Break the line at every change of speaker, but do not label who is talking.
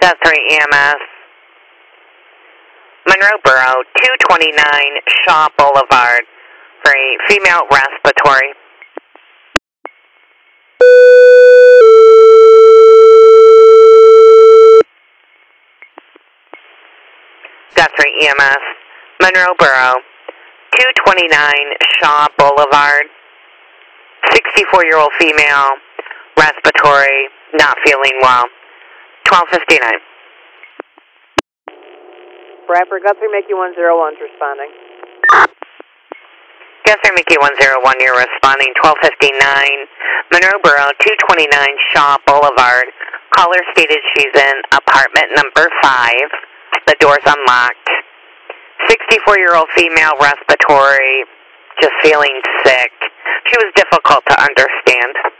That's 3 EMS. Monroe Borough, 229 Shaw Boulevard for a female respiratory. That's 3 EMS. Monroe Borough, 229 Shaw Boulevard. 64-year-old female, respiratory, not feeling well. 1259.
Bradford, Guthrie, Mickey 101's responding.
Guthrie, Mickey 101, you're responding. 1259. Monroe Borough, 229 Shaw Boulevard. Caller stated she's in apartment number 5. The door's unlocked. 64-year-old female, respiratory, just feeling sick. She was difficult to understand.